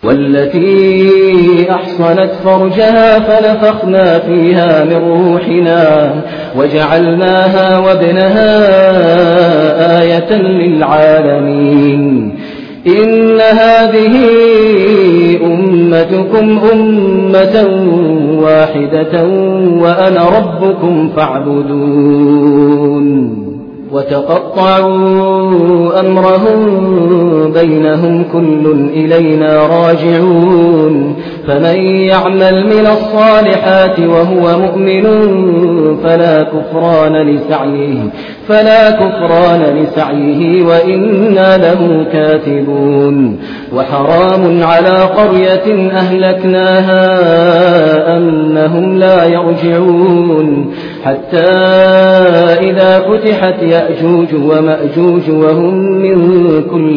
والتي أحصنت فرجها فنفخنا فيها من روحنا وجعلناها وابنها آية للعالمين. إن هذه أمتكم أمة واحدة وأنا ربكم فاعبدون. وتقطعوا أمرهم بينهم كل إلينا راجعون. فمن يعمل من الصالحات وهو مؤمن فلا كفران لسعيه وإنا له كاتبون. وحرام على قرية أهلكناها أنهم لا يرجعون حتى إذا فتحت يأجوج ومأجوج وهم من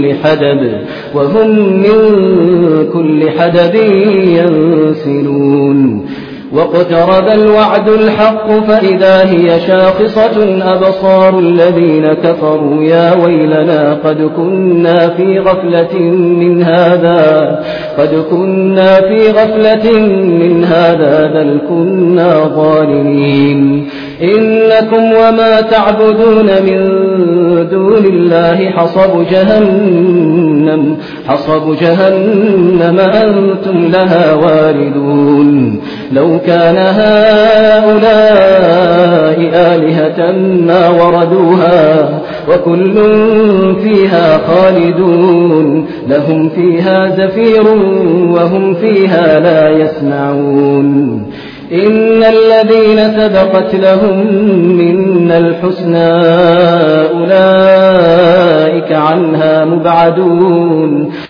كل حدب ينسلون. واقترب الوعد الحق فإذا هي شاخصة أبصار الذين كفروا يا ويلنا قد كنا في غفلة من هذا بل كنا ظالمين. إنكم وما تعبدون من دون الله حصب جهنم أنتم لها واردون. لو كان هؤلاء آلهة ما وردوها وكل فيها خالدون لهم فيها زفير وهم فيها لا يسمعون. إن الذين سبقت لهم منا الحسنى أولئك عنها مبعدون.